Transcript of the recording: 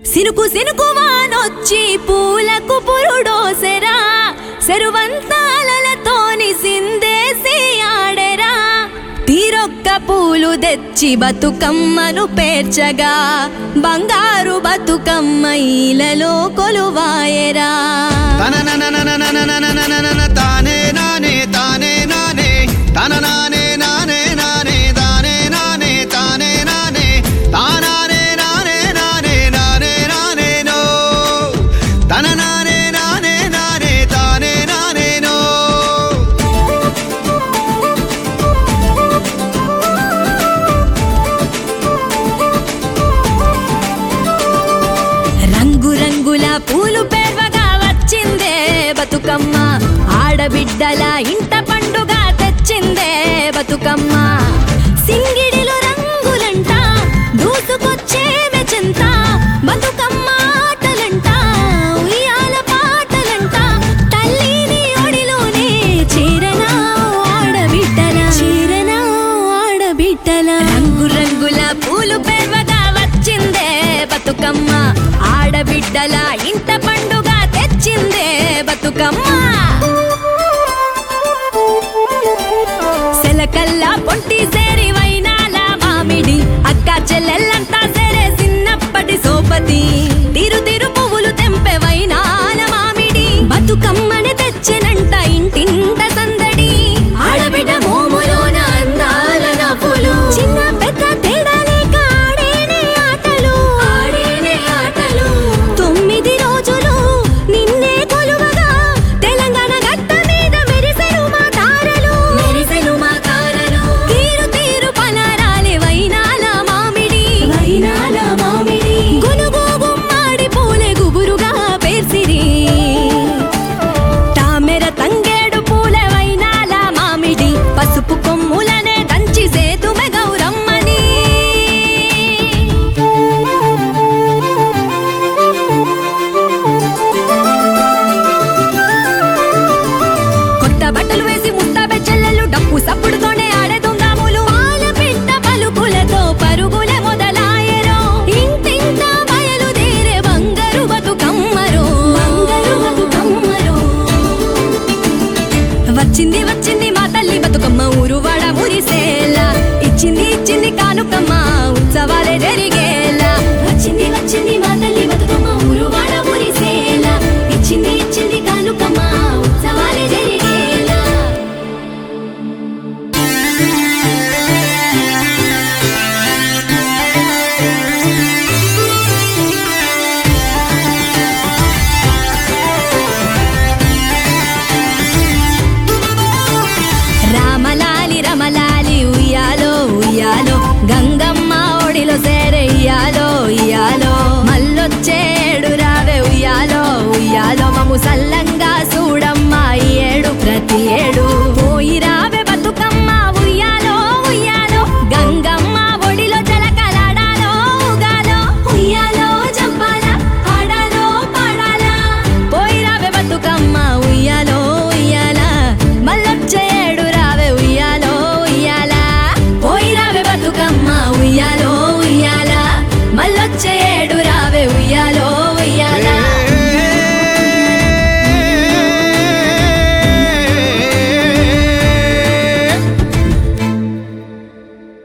సినుకు సినుకు వానొచ్చి పూలకు పురుడోసెరా, సెరువంతాలతోని సిందేసి ఆడెరా. తీరొక్క పూలు తెచ్చి బతుకమ్మను పేర్చగా, బంగారు బతుకమ్మ ఈలలో కొలువాయెరా. తానే నానే తానే నానే తన నానే నానే నానే తానే నానే తానే నానే తానానే నానే నానే నానే నానే నో తన నానే నానే నానే తానే నానే నో. రంగు రంగుల పూలు పేర్వగా వచ్చిందే బతుకమ్మ, ఆడబిడ్డల ఇంట పండుగ తెచ్చిందే బతుకమ్మ. సింగిడిలో రంగులంట దూసుకొచ్చే మెచెంత, బతుకమ్మ ఆటలంట ఉయ్యాల పాటలంట. తల్లిని ఒడిలోనే చీరనా ఆడబిడ్డల, చీరనా ఆడబిడ్డల. రంగు రంగుల పూలు పేర్వగా వచ్చిందే బతుకమ్మ, ఆడబిడ్డల ఇంట పండుగ తెచ్చిందే బతుకమ్మ. సెలకల్లా పొంటి సేరి వైనాల మామిడి, అక్క చెల్లెల్లంతా సెరే చిన్నప్పటి సోపతి. తిరు తిరు పువ్వులు తెంపే వైనాల మామిడి, బతుకమ్మని తెచ్చినంట ఇంటింట సందడి. ఆడబిడ్డ మోములోన అందాల నవ్వులు, చిన్న పెద్ద తేడా లేక ఆడేనే ఆటలు, ఆడేనే ఆటలు. 9 రోజులు నిన్నే కొలువగా, తెలంగాణ గడ్డ మీద మెరిసెను మా తారలు, మెరిసెను మా తారలు. తీరు తీరు పనారాలే వైనాల మామిడి, వైనాల మామిడి. గునుగు గుమ్మాడి పూలే గుబురుగా పేర్సిరి, తామెర తంగేడు పూలే వైనాల మామిడి. పసుపు కొమ్ములనే దంచి సేతుమె గౌరమ్మని. కొత్త బట్టలు వేసి ముస్తాబే చెల్లెలు, డప్పు సప్పుడుతోనే ఆడే దొంగాములు. పాల పిట్ట పలుకులతో పరుగులే మొదలాయెరో, ఇంటింట బయలుదేరే బంగారు బతుకమ్మరో, బంగారు బతుకమ్మరో. వచ్చింది వచ్చింది మా తల్లి బతుకమ్మ, ఊరువాడ మురిసేలా. ఇచ్చింది ఇచ్చింది కానుకమ్మ, ఉత్సవాలే జరిగేలా. వచ్చింది వచ్చింది మా తల్లి బతుకమ్మ, ఊరువాడ మురిసేలా. ఇచ్చింది ఇచ్చింది కానుకమ్మ, ఉత్సవాలే జరిగేలా. రామలాలి రమలాలి ఉయ్యాలో ఉయ్యాలో, గంగమ్మ ఒడిలో సేరయ్యాలో ఇయ్యాలో. మల్లొచ్చేడు రావే ఉయ్యాలో ఉయ్యాలో, మము సల్లంగా చూడమ్మ ఈ ఏడు ప్రతి ఏడు. పోయి రావే బతుకమ్మ ఉయ్యాలో ఉయ్యాలో, గంగమ్మ ఒడిలో జలకలాడాలో ఉగాలో. ఉయ్యాలో జంపాల ఆడాలో పాడాలా, పోయి రావే బతుకమ్మ ఉయ్యాలో ఉయ్యాల. మల్లొచ్చేడు రావే ఉయ్యాలో ఉయ్యాల, పోయి రావే బతుకమ్మ ఉయ్యాలో ఉయ్యాల. మల్లొచ్చేడు రావే ఉయ్యాలో